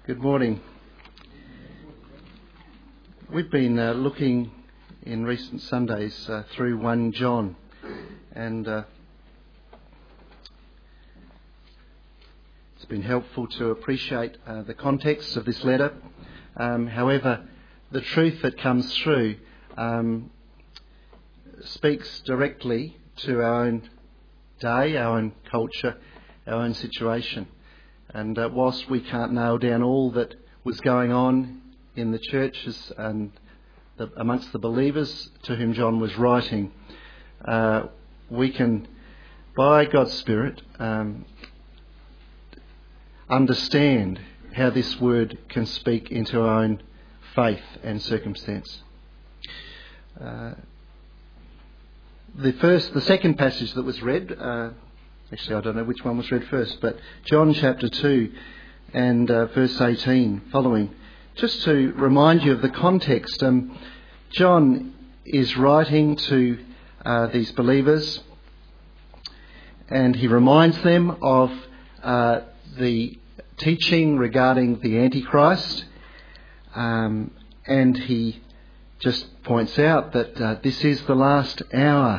Good morning. We've been looking in recent Sundays through 1 John, and it's been helpful to appreciate the context of this letter. However, the truth that comes through speaks directly to our own day, our own culture, our own situation. And whilst we can't nail down all that was going on in the churches and amongst the believers to whom John was writing, we can, by God's Spirit, understand how this word can speak into our own faith and circumstance. The second passage that was read, actually I don't know which one was read first, but John chapter 2 and verse 18 following. Just to remind you of the context, John is writing to these believers, and he reminds them of the teaching regarding the Antichrist, and he just points out that this is the last hour.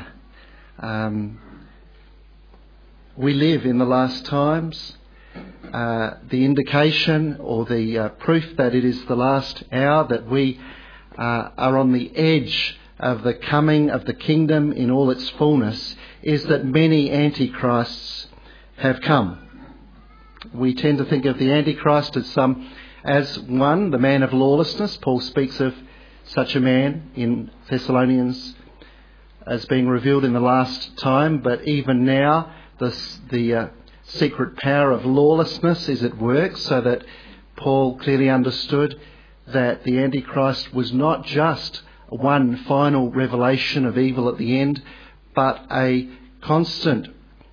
We live in the last times. The indication or the proof that it is the last hour, that we are on the edge of the coming of the kingdom in all its fullness, is that many antichrists have come. We tend to think of the Antichrist as one, the man of lawlessness. Paul speaks of such a man in Thessalonians as being revealed in the last time, but even now the secret power of lawlessness is at work, so that Paul clearly understood that the Antichrist was not just one final revelation of evil at the end, but a constant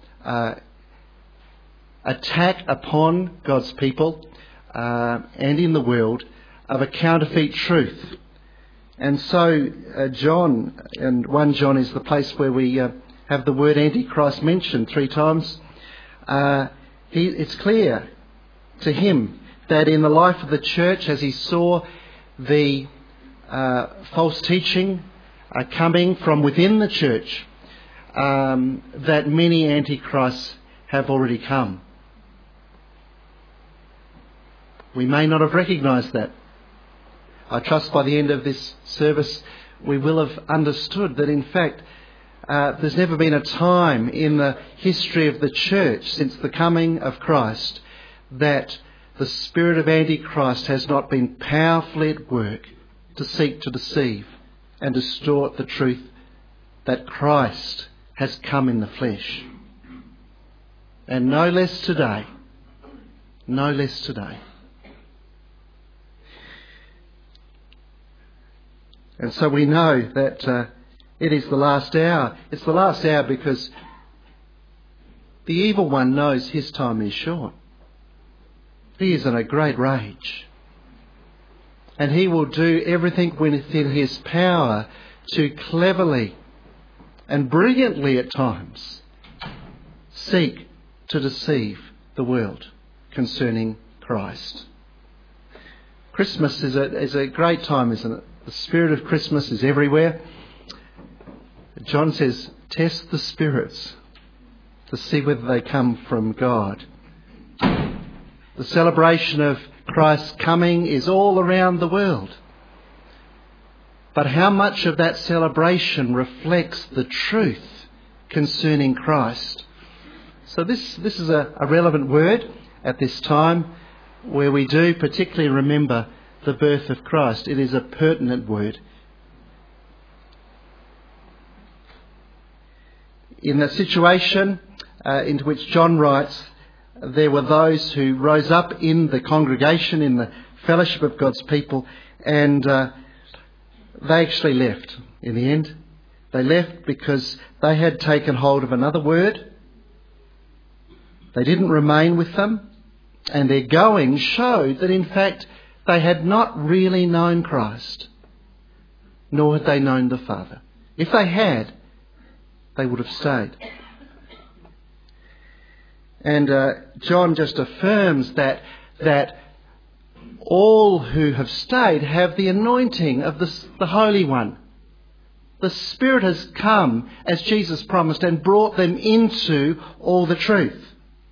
attack upon God's people and in the world of a counterfeit truth. And so John, and 1 John is the place where we have the word Antichrist mentioned 3 times. It's clear to him that in the life of the church, as he saw the false teaching coming from within the church, that many antichrists have already come. We may not have recognised that. I trust by the end of this service we will have understood that in fact there's never been a time in the history of the church since the coming of Christ that the spirit of Antichrist has not been powerfully at work to seek to deceive and distort the truth that Christ has come in the flesh. And no less today. No less today. And so we know that it is the last hour. It's the last hour because the evil one knows his time is short. He is in a great rage. And he will do everything within his power to cleverly and brilliantly at times seek to deceive the world concerning Christ. Christmas is a great time, isn't it? The spirit of Christmas is everywhere. John says, test the spirits to see whether they come from God. The celebration of Christ's coming is all around the world. But how much of that celebration reflects the truth concerning Christ? So this is a relevant word at this time where we do particularly remember the birth of Christ. It is a pertinent word. In the situation into which John writes, there were those who rose up in the congregation, in the fellowship of God's people, and they actually left in the end. They left because they had taken hold of another word. They didn't remain with them, and their going showed that in fact they had not really known Christ, nor had they known the Father. If they had, they would have stayed. And John just affirms that all who have stayed have the anointing of the Holy One. The Spirit has come, as Jesus promised, and brought them into all the truth.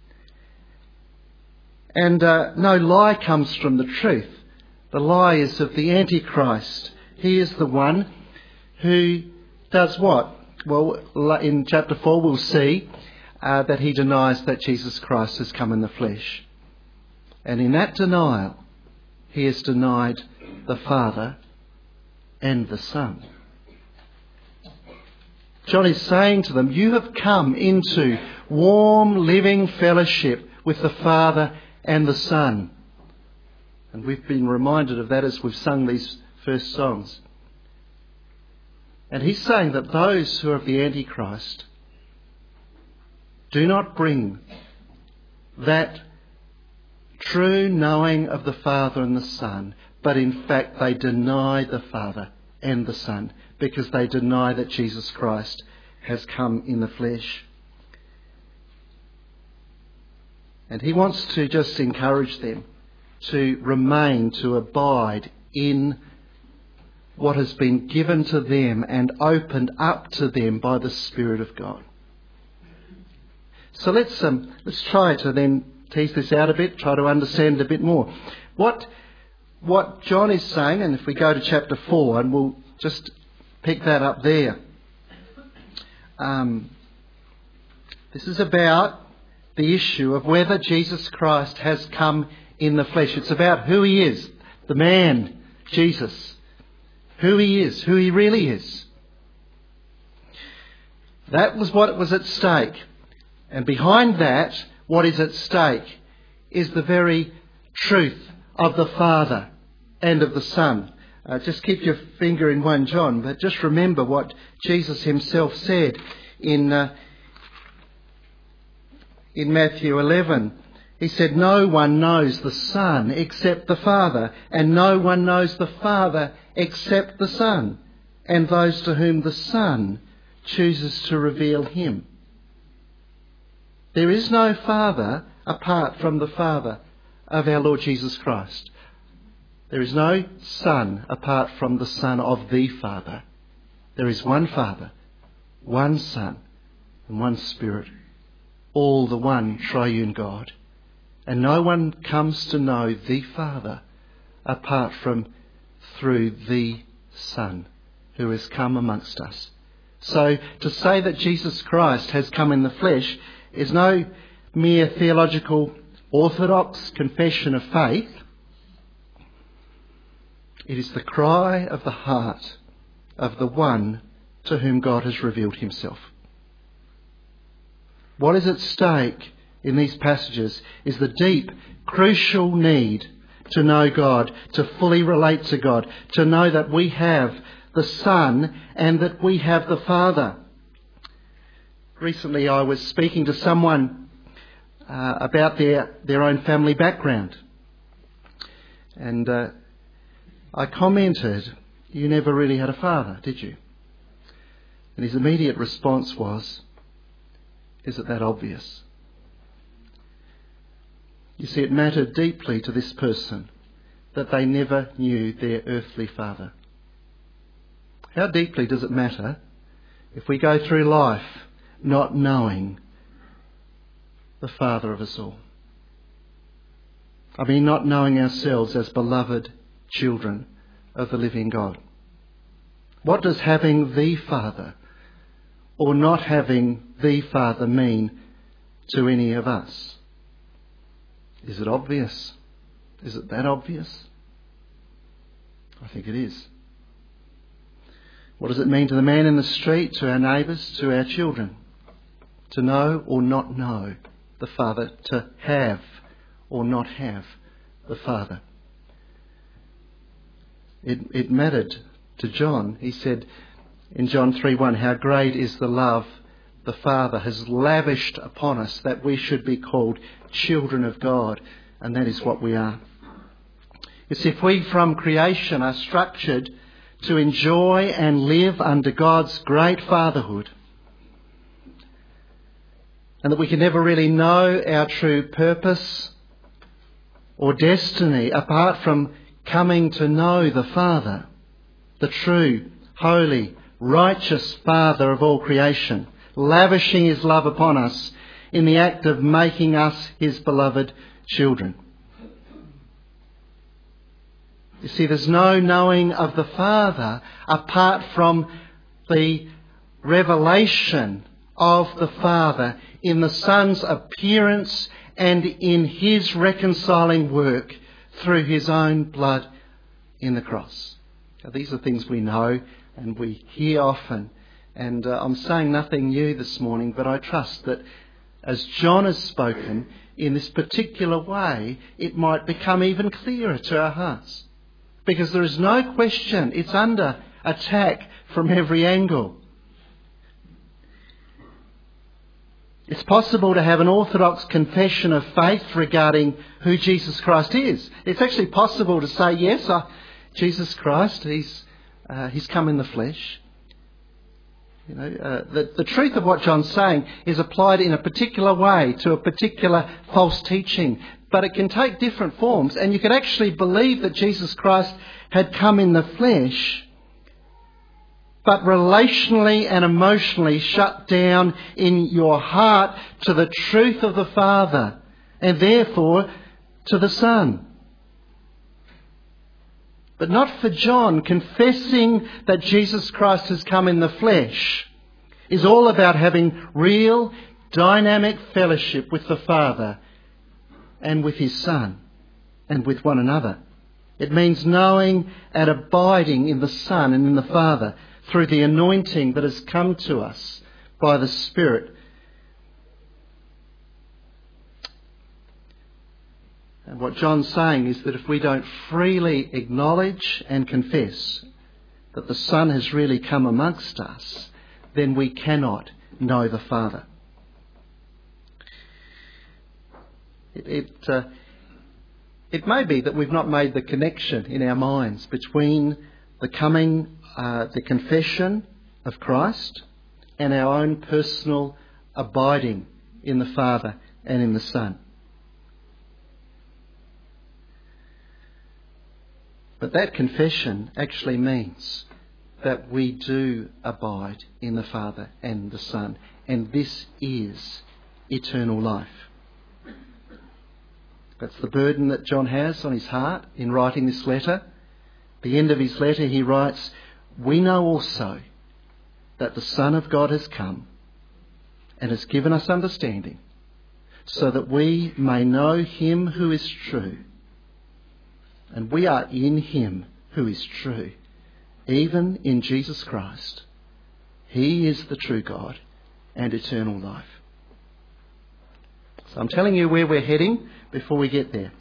And no lie comes from the truth. The lie is of the Antichrist. He is the one who does what? Well, in chapter 4 we'll see that he denies that Jesus Christ has come in the flesh. And in that denial, he has denied the Father and the Son. John is saying to them, you have come into warm, living fellowship with the Father and the Son. And we've been reminded of that as we've sung these first songs. And he's saying that those who are of the Antichrist do not bring that true knowing of the Father and the Son, but in fact they deny the Father and the Son because they deny that Jesus Christ has come in the flesh. And he wants to just encourage them to remain, to abide in what has been given to them and opened up to them by the Spirit of God. So let's try to then tease this out a bit, try to understand a bit more. What John is saying, and if we go to chapter 4, and we'll just pick that up there. This is about the issue of whether Jesus Christ has come in the flesh. It's about who he is, the man, Jesus. Who he is, who he really is. That was what was at stake. And behind that, what is at stake is the very truth of the Father and of the Son. Just keep your finger in 1 John, but just remember what Jesus himself said in Matthew 11. He said, no one knows the Son except the Father, and no one knows the Father except the Son, and those to whom the Son chooses to reveal him. There is no Father apart from the Father of our Lord Jesus Christ. There is no Son apart from the Son of the Father. There is one Father, one Son, and one Spirit, all the one triune God. And no one comes to know the Father apart from through the Son who has come amongst us. So to say that Jesus Christ has come in the flesh is no mere theological orthodox confession of faith. It is the cry of the heart of the one to whom God has revealed himself. What is at stake in these passages is the deep, crucial need to know God, to fully relate to God, to know that we have the Son and that we have the Father. Recently I was speaking to someone about their own family background. And I commented, you never really had a father, did you? And his immediate response was, is it that obvious? You see, it mattered deeply to this person that they never knew their earthly father. How deeply does it matter if we go through life not knowing the Father of us all? I mean, not knowing ourselves as beloved children of the living God. What does having the Father or not having the Father mean to any of us? Is it obvious? Is it that obvious? I think it is. What does it mean to the man in the street, to our neighbours, to our children? To know or not know the Father, to have or not have the Father. It mattered to John. He said in John 3:1, how great is the love the Father has lavished upon us that we should be called children of God, and that is what we are. You see, if we from creation are structured to enjoy and live under God's great fatherhood, and that we can never really know our true purpose or destiny apart from coming to know the Father, the true, holy, righteous Father of all creation, lavishing his love upon us in the act of making us his beloved children. You see, there's no knowing of the Father apart from the revelation of the Father in the Son's appearance and in his reconciling work through his own blood in the cross. Now, these are things we know and we hear often. And I'm saying nothing new this morning, but I trust that as John has spoken in this particular way, it might become even clearer to our hearts. Because there is no question, it's under attack from every angle. It's possible to have an orthodox confession of faith regarding who Jesus Christ is. It's actually possible to say, yes, Jesus Christ, he's come in the flesh. You know, the truth of what John's saying is applied in a particular way to a particular false teaching, but it can take different forms, and you could actually believe that Jesus Christ had come in the flesh, but relationally and emotionally shut down in your heart to the truth of the Father, and therefore to the Son. But not for John. Confessing that Jesus Christ has come in the flesh is all about having real, dynamic fellowship with the Father and with his Son and with one another. It means knowing and abiding in the Son and in the Father through the anointing that has come to us by the Spirit. And what John's saying is that if we don't freely acknowledge and confess that the Son has really come amongst us, then we cannot know the Father. It may be that we've not made the connection in our minds between the confession of Christ and our own personal abiding in the Father and in the Son. But that confession actually means that we do abide in the Father and the Son, and this is eternal life. That's the burden that John has on his heart in writing this letter. At the end of his letter he writes, "We know also that the Son of God has come and has given us understanding, so that we may know him who is true. And we are in him who is true, even in Jesus Christ. He is the true God and eternal life." So I'm telling you where we're heading before we get there.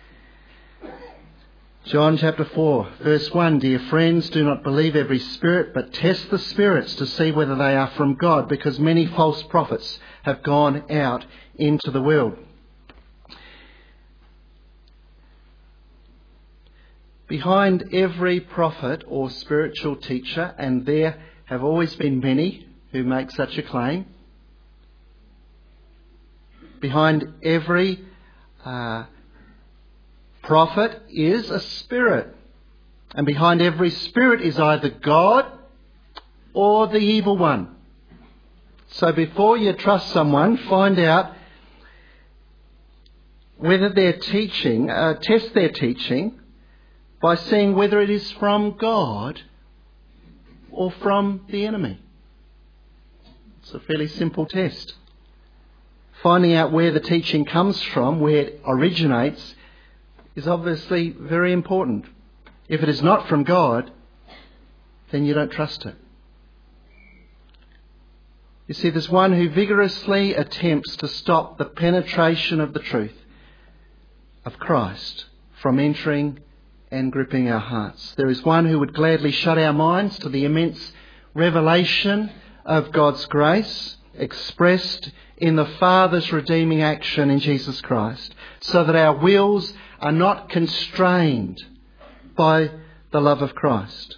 John chapter 4, verse 1, "Dear friends, do not believe every spirit, but test the spirits to see whether they are from God, because many false prophets have gone out into the world." Behind every prophet or spiritual teacher, and there have always been many who make such a claim, behind every prophet is a spirit. And behind every spirit is either God or the evil one. So before you trust someone, find out whether their teaching, test their teaching by seeing whether it is from God or from the enemy. It's a fairly simple test. Finding out where the teaching comes from, where it originates, is obviously very important. If it is not from God, then you don't trust it. You see, there's one who vigorously attempts to stop the penetration of the truth of Christ from entering and gripping our hearts. There is one who would gladly shut our minds to the immense revelation of God's grace expressed in the Father's redeeming action in Jesus Christ, so that our wills are not constrained by the love of Christ.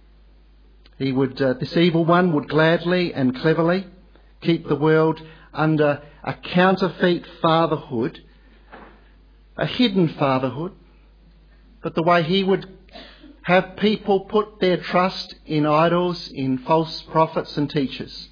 This evil one would gladly and cleverly keep the world under a counterfeit fatherhood a hidden fatherhood, but the way he would have people put their trust in idols, in false prophets and teachers,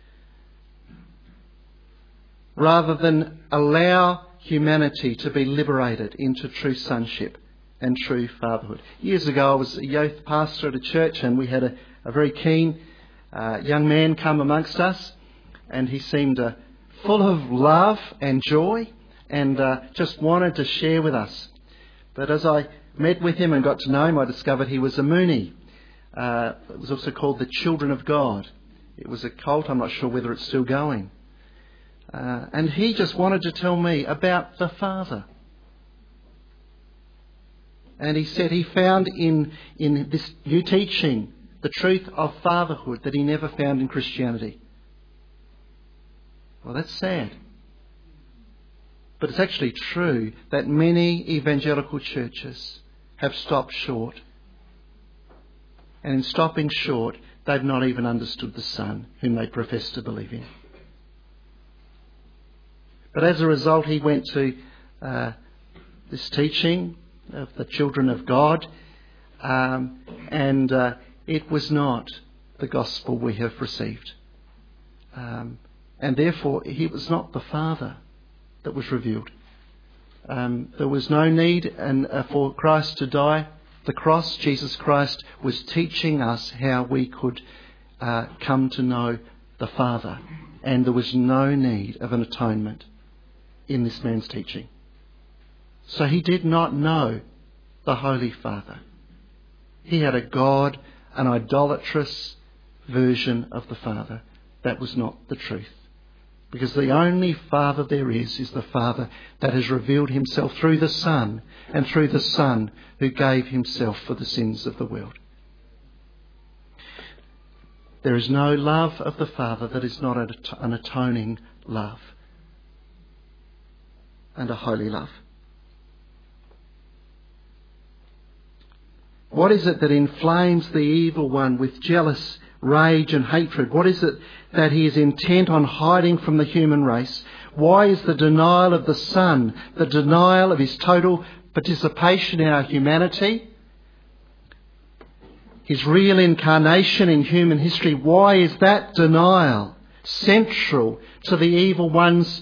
rather than allow humanity to be liberated into true sonship and true fatherhood. Years ago I was a youth pastor at a church, and we had a very keen young man come amongst us, and he seemed full of love and joy and just wanted to share with us. But as I met with him and got to know him, I discovered he was a Mooney. It was also called the Children of God. It was a cult. I'm not sure whether it's still going. And he just wanted to tell me about the Father. And he said he found in this new teaching the truth of fatherhood that he never found in Christianity. Well, that's sad. But it's actually true that many evangelical churches have stopped short. And in stopping short, they've not even understood the Son whom they profess to believe in. But as a result, he went to this teaching of the children of God, and it was not the gospel we have received. And therefore, he was not the Father that was revealed. There was no need for Christ to die. The cross, Jesus Christ, was teaching us how we could come to know the Father. And there was no need of an atonement in this man's teaching. So he did not know the Holy Father. He had an idolatrous version of the Father. That was not the truth. Because the only Father there is the Father that has revealed himself through the Son, and through the Son who gave himself for the sins of the world. There is no love of the Father that is not an atoning love and a holy love. What is it that inflames the evil one with jealous rage and hatred? What is it that he is intent on hiding from the human race? Why is the denial of the Son, the denial of his total participation in our humanity, his real incarnation in human history, why is that denial central to the evil one's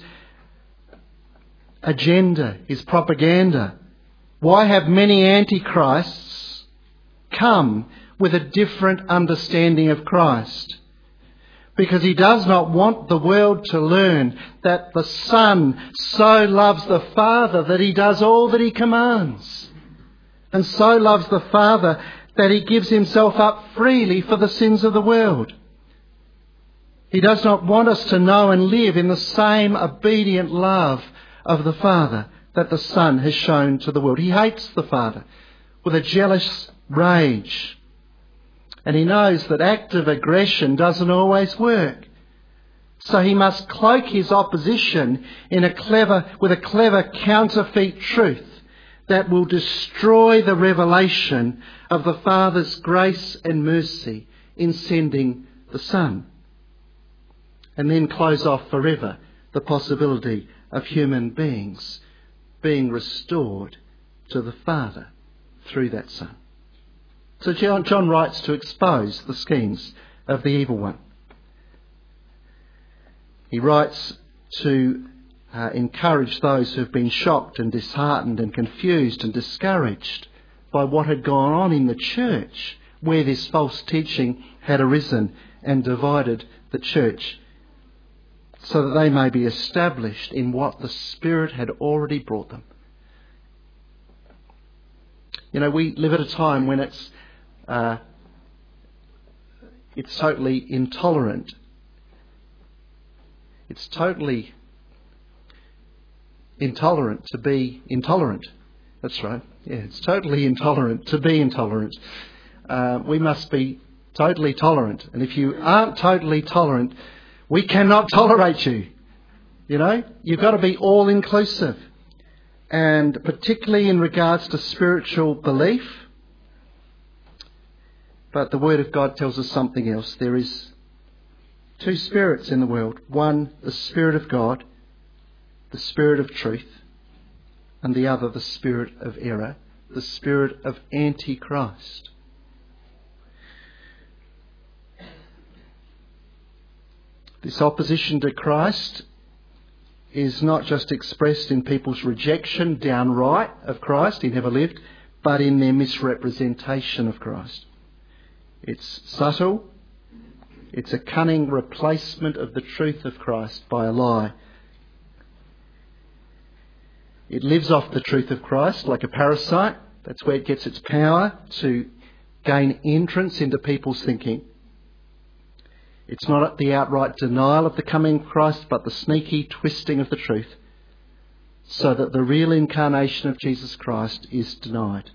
agenda, his propaganda? Why have many antichrists come with a different understanding of Christ? Because he does not want the world to learn that the Son so loves the Father that he does all that he commands, and so loves the Father that he gives himself up freely for the sins of the world. He does not want us to know and live in the same obedient love of the Father that the Son has shown to the world. He hates the Father with a jealous rage. And he knows that active aggression doesn't always work. So he must cloak his opposition with a clever counterfeit truth that will destroy the revelation of the Father's grace and mercy in sending the Son. And then close off forever the possibility of human beings being restored to the Father through that Son. So John writes to expose the schemes of the evil one. He writes to encourage those who have been shocked and disheartened and confused and discouraged by what had gone on in the church, where this false teaching had arisen and divided the church, so that they may be established in what the Spirit had already brought them. You know, we live at a time when it's totally intolerant. It's totally intolerant to be intolerant. That's right. Yeah, it's totally intolerant to be intolerant. We must be totally tolerant. And if you aren't totally tolerant, we cannot tolerate you. You know, you've got to be all-inclusive. And particularly in regards to spiritual belief. But the Word of God tells us something else. There is two spirits in the world. One, the Spirit of God, the Spirit of truth. and the other the spirit of error, the spirit of Antichrist. This opposition to Christ is not just expressed in people's rejection downright of Christ, he never lived, but in their misrepresentation of Christ. It's subtle. It's a cunning replacement of the truth of Christ by a lie. It lives off the truth of Christ like a parasite. That's where it gets its power to gain entrance into people's thinking. It's not the outright denial of the coming of Christ, but the sneaky twisting of the truth, so that the real incarnation of Jesus Christ is denied.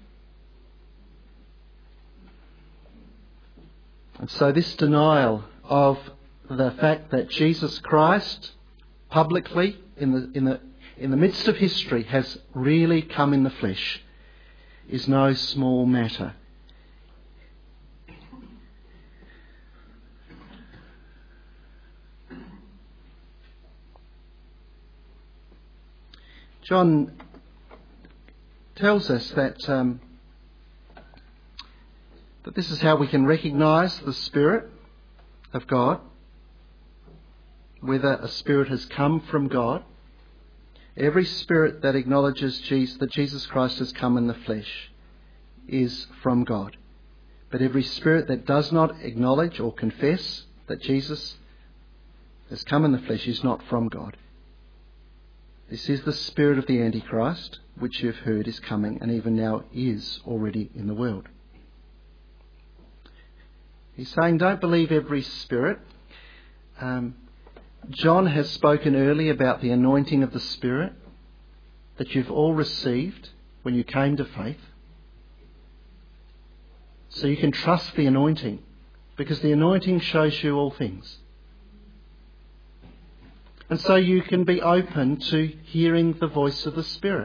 And so this denial of the fact that Jesus Christ publicly in the midst of history has really come in the flesh is no small matter. John tells us that this is how we can recognise the Spirit of God, whether a spirit has come from God. Every spirit that acknowledges that Jesus Christ has come in the flesh is from God. But every spirit that does not acknowledge or confess that Jesus has come in the flesh is not from God. This is the spirit of the Antichrist, which you've heard is coming and even now is already in the world. He's saying don't believe every spirit. John has spoken earlier about the anointing of the Spirit that you've all received when you came to faith. So you can trust the anointing, because the anointing shows you all things. And so you can be open to hearing the voice of the Spirit.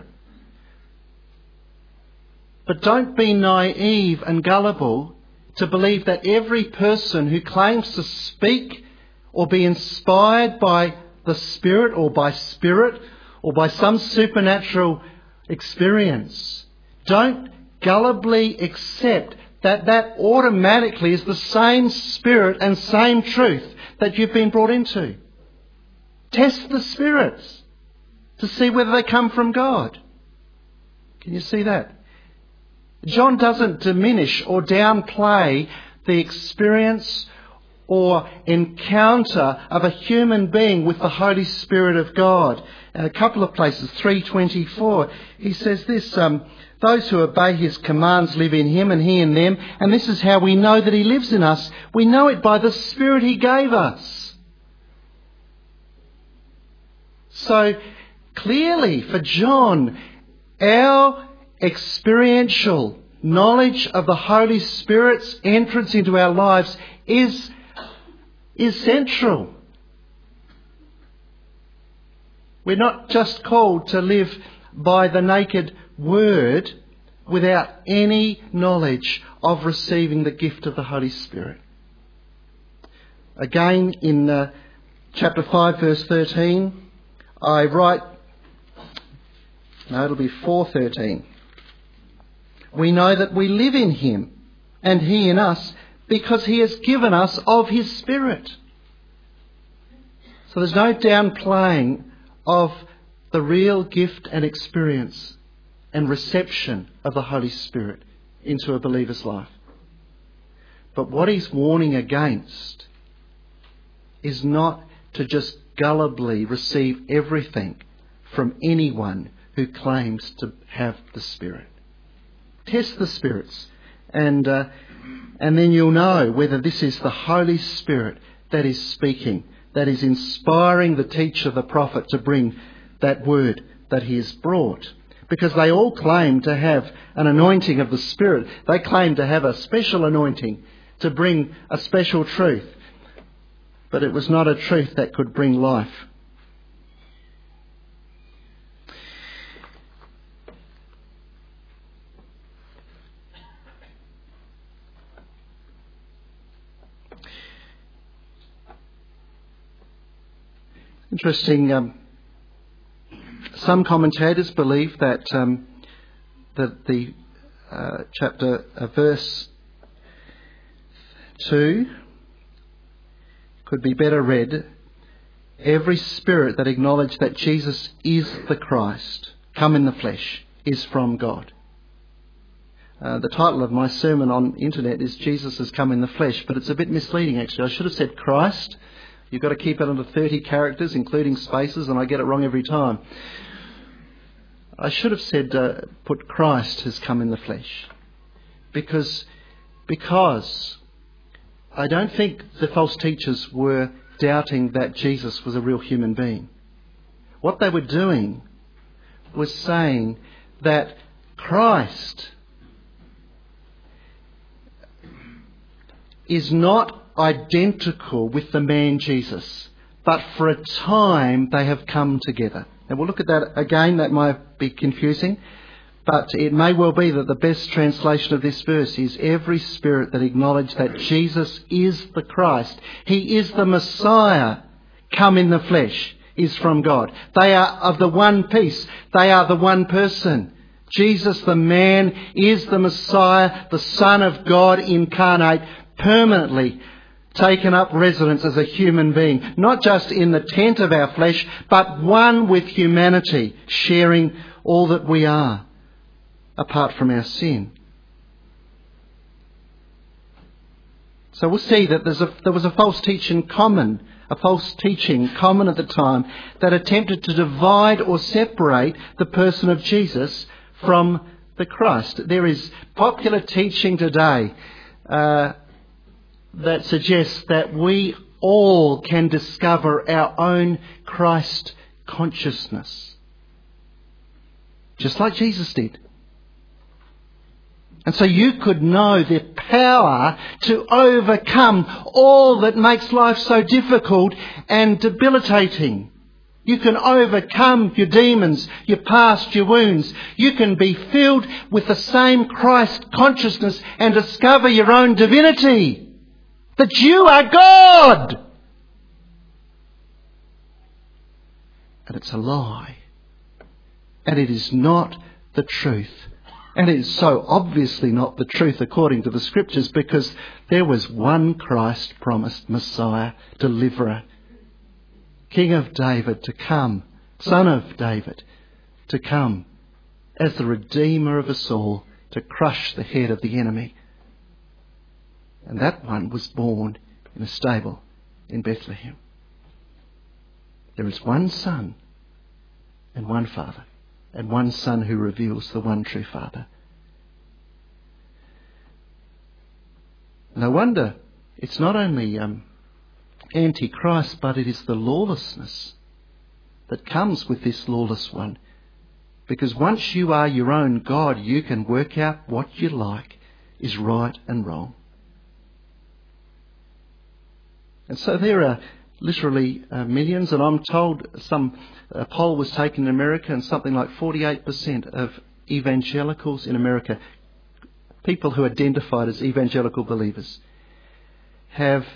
But don't be naive and gullible to believe that every person who claims to speak or be inspired by the Spirit or by some supernatural experience, don't gullibly accept that automatically is the same Spirit and same truth that you've been brought into. Test the spirits to see whether they come from God. Can you see that? John doesn't diminish or downplay the experience or encounter of a human being with the Holy Spirit of God. In a couple of places, 3:24, he says this, those who obey his commands live in him and he in them, and this is how we know that he lives in us. We know it by the Spirit he gave us. So clearly for John, our experiential knowledge of the Holy Spirit's entrance into our lives is central. We're not just called to live by the naked word without any knowledge of receiving the gift of the Holy Spirit. Again, in chapter 5, verse 13, I write, it'll be 4:13. We know that we live in him and he in us because he has given us of his Spirit. So there's no downplaying of the real gift and experience and reception of the Holy Spirit into a believer's life. But what he's warning against is not to just gullibly receive everything from anyone who claims to have the Spirit. Test the spirits and then you'll know whether this is the Holy Spirit that is speaking, that is inspiring the teacher, the prophet, to bring that word that he has brought. Because they all claim to have an anointing of the Spirit. They claim to have a special anointing to bring a special truth. But it was not a truth that could bring life. Some commentators believe that the verse 2 could be better read, every spirit that acknowledges that Jesus is the Christ, come in the flesh, is from God. The title of my sermon on internet is Jesus has come in the flesh, but it's a bit misleading actually. I should have said Christ. You've got to keep it under 30 characters, including spaces, and I get it wrong every time. I should have said, put Christ has come in the flesh. Because I don't think the false teachers were doubting that Jesus was a real human being. What they were doing was saying that Christ is not identical with the man Jesus, but for a time they have come together. And we'll look at that again. That might be confusing, but it may well be that the best translation of this verse is every spirit that acknowledges that Jesus is the Christ, He is the Messiah, come in the flesh, is from God. They are of the one piece. They are the one person. Jesus, the man, is the Messiah, the Son of God incarnate, permanently taken up residence as a human being, not just in the tent of our flesh, but one with humanity, sharing all that we are, apart from our sin. So we'll see that there was a false teaching common at the time that attempted to divide or separate the person of Jesus from the Christ. There is popular teaching today that suggests that we all can discover our own Christ consciousness, just like Jesus did. And so you could know the power to overcome all that makes life so difficult and debilitating. You can overcome your demons, your past, your wounds. You can be filled with the same Christ consciousness and discover your own divinity. That you are God. And it's a lie. And it is not the truth. And it is so obviously not the truth according to the Scriptures, because there was one Christ promised, Messiah, Deliverer, King of David to come, Son of David to come as the Redeemer of us all, to crush the head of the enemy. And that one was born in a stable in Bethlehem. There is one Son and one Father, and one Son who reveals the one true Father. No wonder it's not only anti-Christ, but it is the lawlessness that comes with this lawless one. Because once you are your own God, you can work out what you like is right and wrong. And so there are literally millions, and I'm told a poll was taken in America, and something like 48% of evangelicals in America, people who identified as evangelical believers, have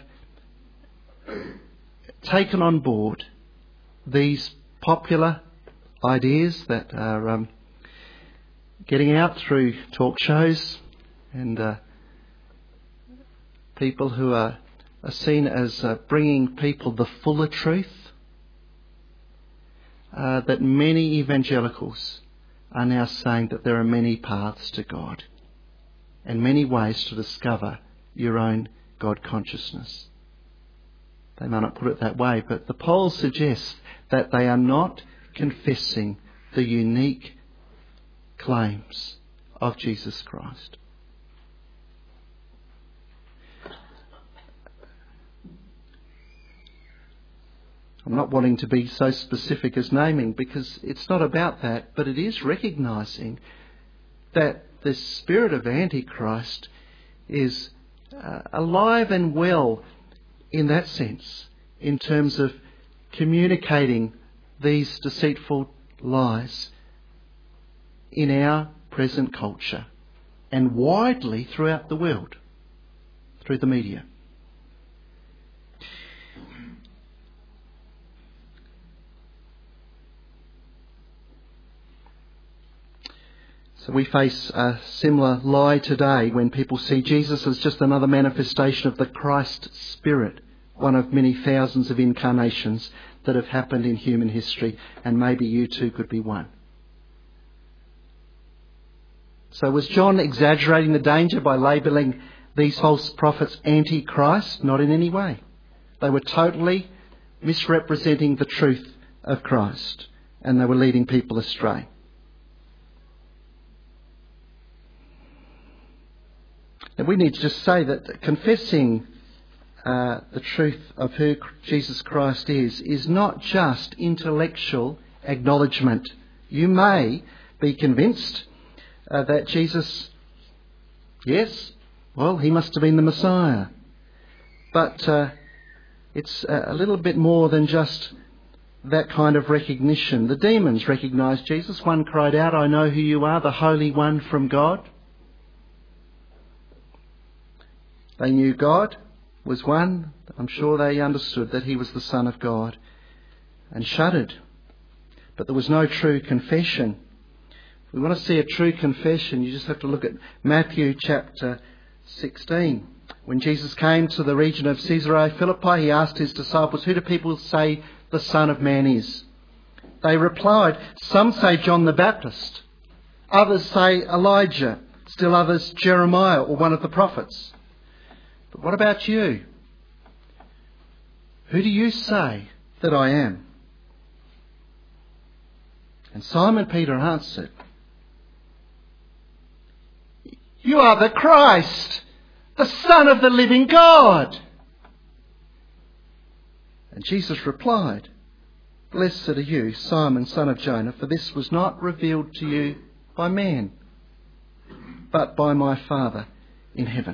taken on board these popular ideas that are getting out through talk shows, and people who are seen as bringing people the fuller truth, that many evangelicals are now saying that there are many paths to God and many ways to discover your own God consciousness. They may not put it that way, but the polls suggest that they are not confessing the unique claims of Jesus Christ. I'm not wanting to be so specific as naming, because it's not about that, but it is recognising that the spirit of Antichrist is alive and well in that sense, in terms of communicating these deceitful lies in our present culture and widely throughout the world through the media. So we face a similar lie today when people see Jesus as just another manifestation of the Christ Spirit, one of many thousands of incarnations that have happened in human history, and maybe you too could be one. So was John exaggerating the danger by labelling these false prophets anti-Christ? Not in any way. They were totally misrepresenting the truth of Christ, and they were leading people astray. And we need to just say that confessing the truth of who Jesus Christ is not just intellectual acknowledgement. You may be convinced that Jesus, yes, well, he must have been the Messiah. But it's a little bit more than just that kind of recognition. The demons recognised Jesus. One cried out, "I know who you are, the Holy One from God." They knew God was one. I'm sure they understood that he was the Son of God and shuddered. But there was no true confession. If we want to see a true confession, you just have to look at Matthew chapter 16. When Jesus came to the region of Caesarea Philippi, he asked his disciples, "Who do people say the Son of Man is?" They replied, "Some say John the Baptist. Others say Elijah. Still others Jeremiah or one of the prophets." But what about you? Who do you say that I am? And Simon Peter answered, "You are the Christ, the Son of the living God." And Jesus replied, "Blessed are you, Simon, son of Jonah, for this was not revealed to you by man, but by my Father in heaven."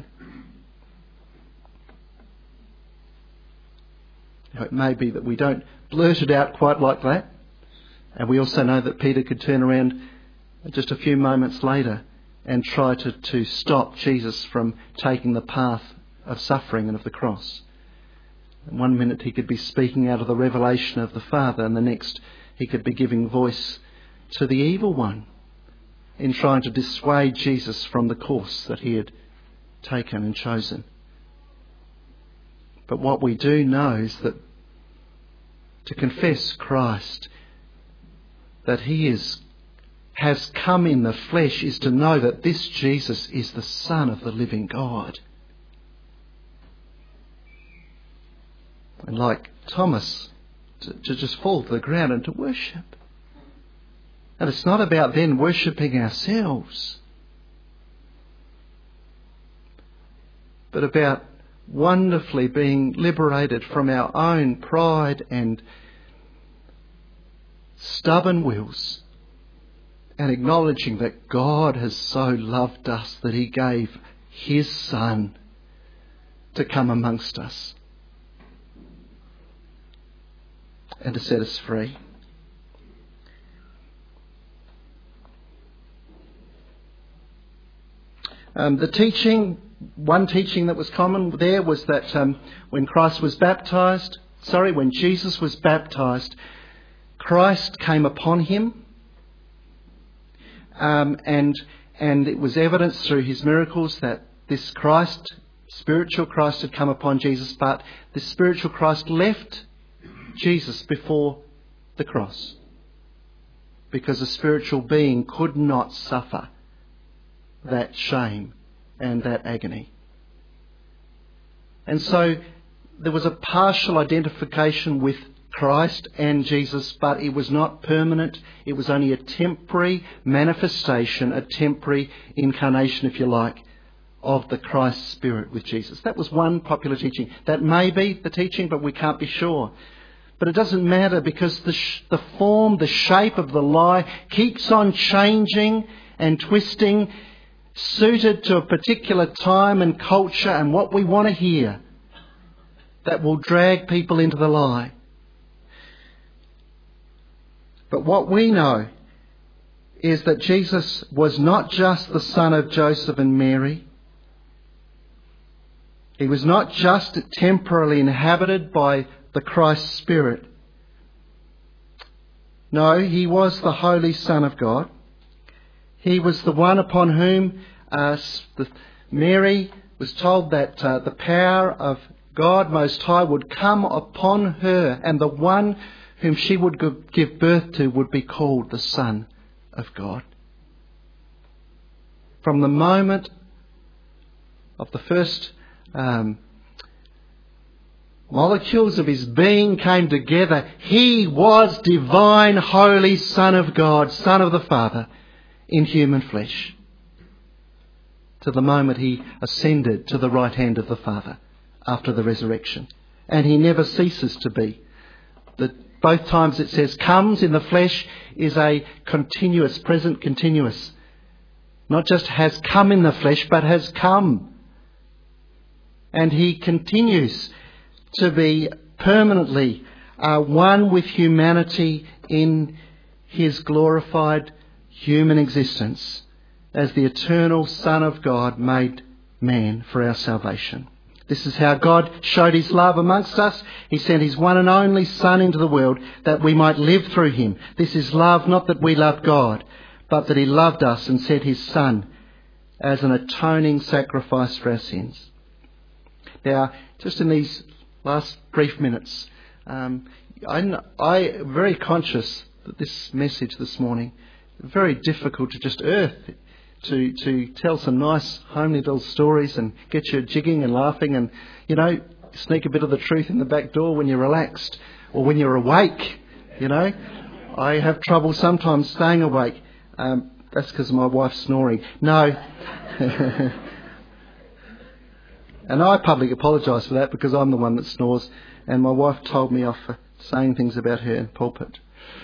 Now, it may be that we don't blurt it out quite like that. And we also know that Peter could turn around just a few moments later and try to stop Jesus from taking the path of suffering and of the cross. And one minute he could be speaking out of the revelation of the Father, and the next he could be giving voice to the evil one in trying to dissuade Jesus from the course that he had taken and chosen. But what we do know is that to confess Christ, that he has come in the flesh, is to know that this Jesus is the Son of the living God. And like Thomas, to just fall to the ground and to worship. And it's not about then worshipping ourselves, but about wonderfully being liberated from our own pride and stubborn wills, and acknowledging that God has so loved us that he gave his Son to come amongst us and to set us free. One teaching that was common there was that when Jesus was baptised, Christ came upon him, and it was evidenced through his miracles that this Christ, spiritual Christ, had come upon Jesus, but this spiritual Christ left Jesus before the cross, because a spiritual being could not suffer that shame and that agony. And so there was a partial identification with Christ and Jesus, but it was not permanent. It was only a temporary manifestation, a temporary incarnation, if you like, of the Christ Spirit with Jesus. That was one popular teaching. That may be the teaching, but we can't be sure. But it doesn't matter, because the form, the shape of the lie keeps on changing and twisting, suited to a particular time and culture and what we want to hear, that will drag people into the lie. But what we know is that Jesus was not just the son of Joseph and Mary. He was not just temporarily inhabited by the Christ Spirit. No, he was the Holy Son of God. He was the one upon whom Mary was told that the power of God Most High would come upon her, and the one whom she would give birth to would be called the Son of God. From the moment of the first molecules of his being came together, he was divine, holy Son of God, Son of the Father, in human flesh, to the moment he ascended to the right hand of the Father after the resurrection. And he never ceases to be. Both times it says comes in the flesh is a continuous, present continuous. Not just has come in the flesh, but has come. And he continues to be permanently one with humanity in his glorified human existence as the eternal Son of God made man for our salvation. This is how God showed his love amongst us. He sent his one and only Son into the world that we might live through him. This is love, not that we loved God, but that he loved us and sent his Son as an atoning sacrifice for our sins. Now, just in these last brief minutes, I'm very conscious that this message this morning is very difficult to just earth, to tell some nice homely little stories and get you jigging and laughing and, sneak a bit of the truth in the back door when you're relaxed or when you're awake, I have trouble sometimes staying awake. That's because of my wife's snoring. No. And I publicly apologise for that because I'm the one that snores and my wife told me off for saying things about her in pulpit.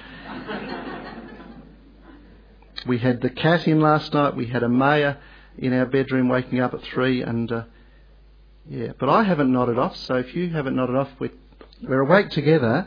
We had the cat in last night. We had a Maya in our bedroom waking up at 3 and but I haven't nodded off, so if you haven't nodded off, we're awake together.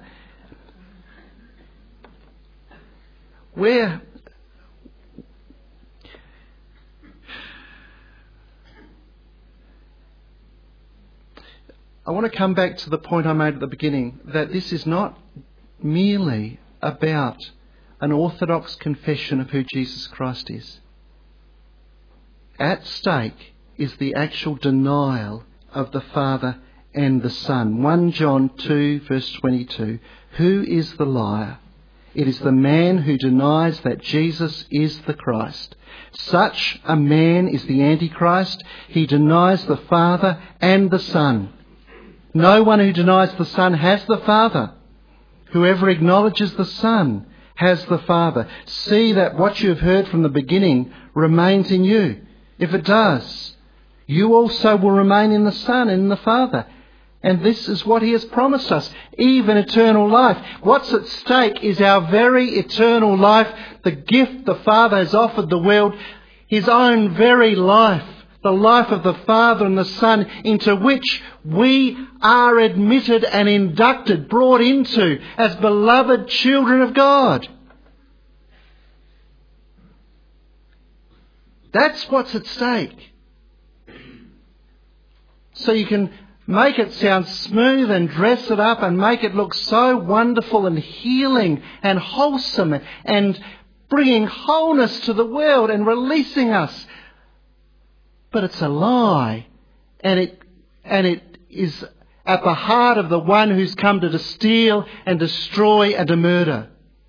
I want to come back to the point I made at the beginning, that this is not merely about an orthodox confession of who Jesus Christ is. At stake is the actual denial of the Father and the Son. 1 John 2 verse 22. Who is the liar? It is the man who denies that Jesus is the Christ. Such a man is the Antichrist. He denies the Father and the Son. No one who denies the Son has the Father. Whoever acknowledges the Son has the Father. See that what you have heard from the beginning remains in you. If it does, you also will remain in the Son and in the Father. And this is what he has promised us, even eternal life. What's at stake is our very eternal life, the gift the Father has offered the world, his own very life, the life of the Father and the Son, into which we are admitted and inducted, brought into as beloved children of God. That's what's at stake. So you can make it sound smooth and dress it up and make it look so wonderful and healing and wholesome and bringing wholeness to the world and releasing us. But it's a lie, and it is at the heart of the one who's come to steal and destroy and to murder.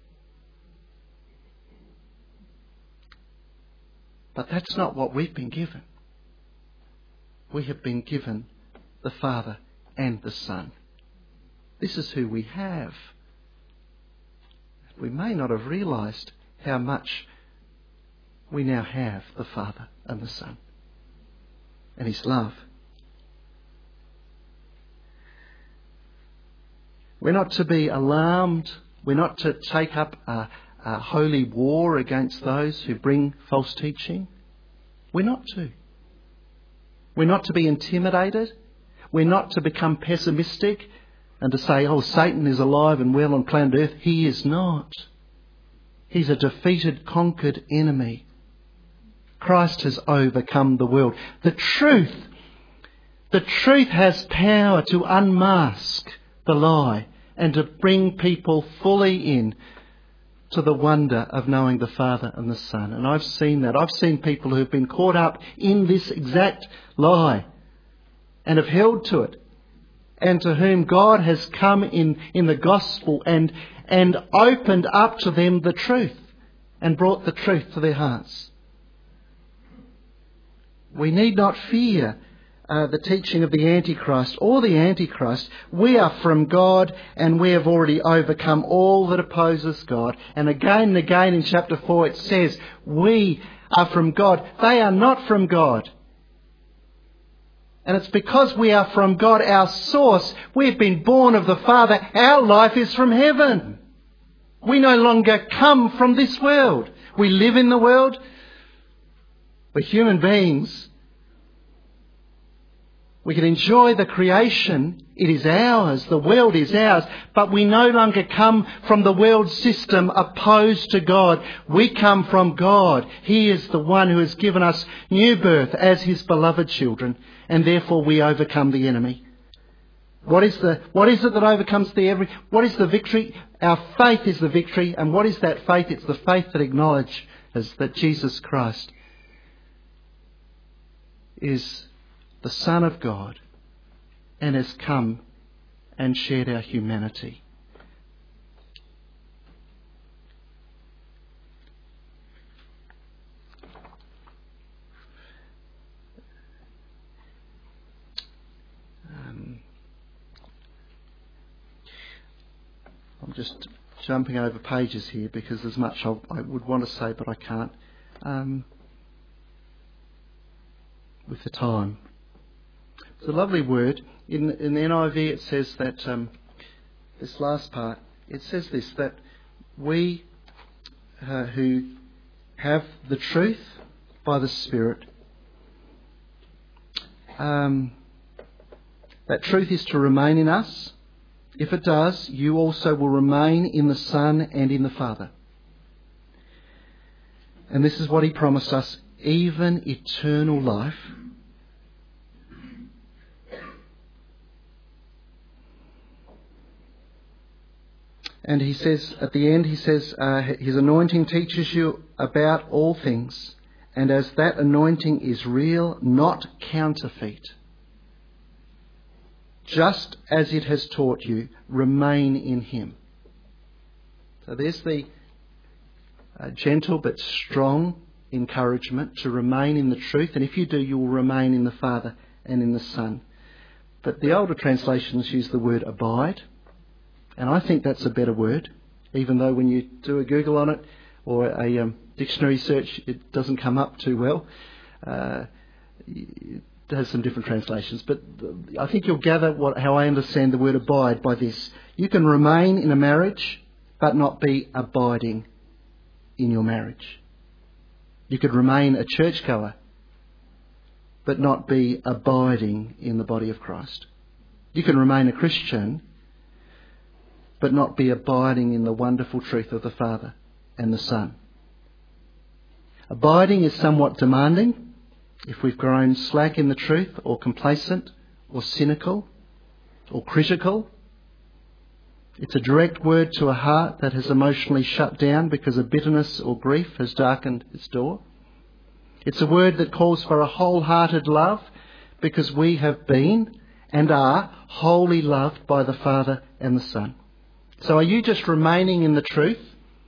But that's not what we've been given. We have been given the Father and the Son. This is who we have. We may not have realised how much we now have the Father and the Son and his love. We're not to be alarmed. We're not to take up a holy war against those who bring false teaching. We're not to. We're not to be intimidated. We're not to become pessimistic and to say, oh, Satan is alive and well on planet Earth. He is not. He's a defeated, conquered enemy. Christ has overcome the world. The truth has power to unmask the lie and to bring people fully in to the wonder of knowing the Father and the Son. And I've seen that. I've seen people who have been caught up in this exact lie and have held to it, and to whom God has come in the gospel and opened up to them the truth and brought the truth to their hearts. We need not fear the teaching of the Antichrist or the Antichrist. We are from God, and we have already overcome all that opposes God. And again in chapter 4 it says, we are from God. They are not from God. And it's because we are from God, our source. We've been born of the Father. Our life is from heaven. We no longer come from this world. We live in the world. We're human beings. We can enjoy the creation. It is ours. The world is ours. But we no longer come from the world system opposed to God. We come from God. He is the one who has given us new birth as His beloved children. And therefore we overcome the enemy. What is it that overcomes what is the victory? Our faith is the victory. And what is that faith? It's the faith that acknowledges that Jesus Christ is the Son of God and has come and shared our humanity. I'm just jumping over pages here because there's much I would want to say, but I can't with the time. It's a lovely word. In the NIV it says that, this last part, it says this, that we who have the truth by the Spirit, that truth is to remain in us. If it does, you also will remain in the Son and in the Father. And this is what He promised us, even eternal life. And He says, at the end, He says, His anointing teaches you about all things. And as that anointing is real, not counterfeit, just as it has taught you, remain in Him. So there's the gentle but strong encouragement to remain in the truth. And if you do, you will remain in the Father and in the Son. But the older translations use the word abide. And I think that's a better word, even though when you do a Google on it or a dictionary search, it doesn't come up too well. It has some different translations. But I think you'll gather how I understand the word abide by this. You can remain in a marriage, but not be abiding in your marriage. You could remain a churchgoer, but not be abiding in the body of Christ. You can remain a Christian, but not be abiding in the wonderful truth of the Father and the Son. Abiding is somewhat demanding. If we've grown slack in the truth, or complacent, or cynical, or critical, it's a direct word to a heart that has emotionally shut down because of bitterness or grief has darkened its door. It's a word that calls for a wholehearted love because we have been and are wholly loved by the Father and the Son. So are you just remaining in the truth?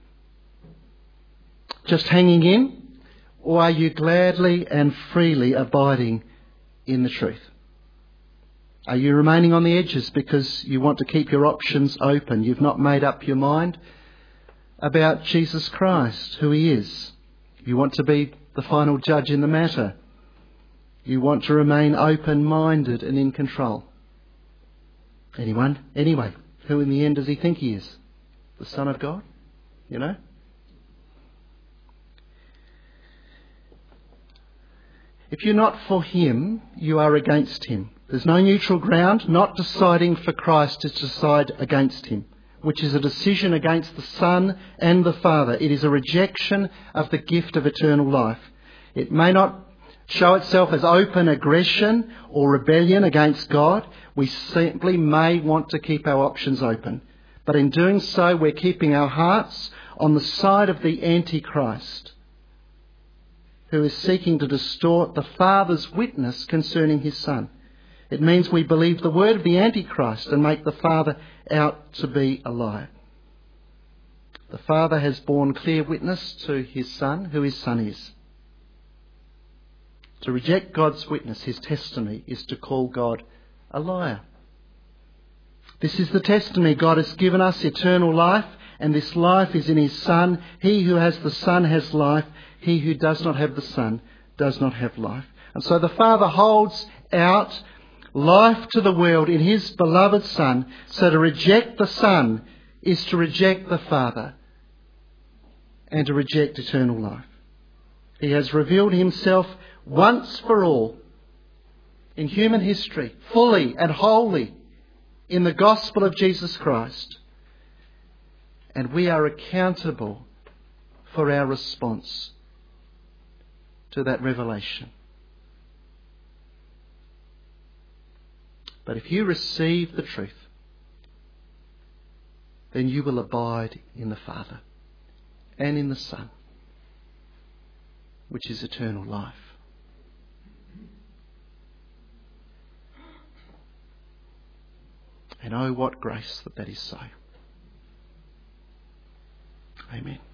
Just hanging in? Or are you gladly and freely abiding in the truth? Are you remaining on the edges because you want to keep your options open? You've not made up your mind about Jesus Christ, who He is. You want to be the final judge in the matter. You want to remain open-minded and in control. Anyone? Anyway, who in the end does He think He is? The Son of God? You know? If you're not for Him, you are against Him. There's no neutral ground. Not deciding for Christ is to decide against Him, which is a decision against the Son and the Father. It is a rejection of the gift of eternal life. It may not show itself as open aggression or rebellion against God. We simply may want to keep our options open. But in doing so, we're keeping our hearts on the side of the Antichrist, who is seeking to distort the Father's witness concerning his Son. It means we believe the word of the Antichrist and make the Father out to be a liar. The Father has borne clear witness to his Son, who his Son is. To reject God's witness, his testimony, is to call God a liar. This is the testimony God has given us, eternal life, and this life is in his Son. He who has the Son has life. He who does not have the Son does not have life. And so the Father holds out life to the world in his beloved Son. So to reject the Son is to reject the Father and to reject eternal life. He has revealed himself once for all in human history, fully and wholly, in the gospel of Jesus Christ. And we are accountable for our response to that revelation. But if you receive the truth, then you will abide in the Father and in the Son, which is eternal life. And oh, what grace that is so. Amen.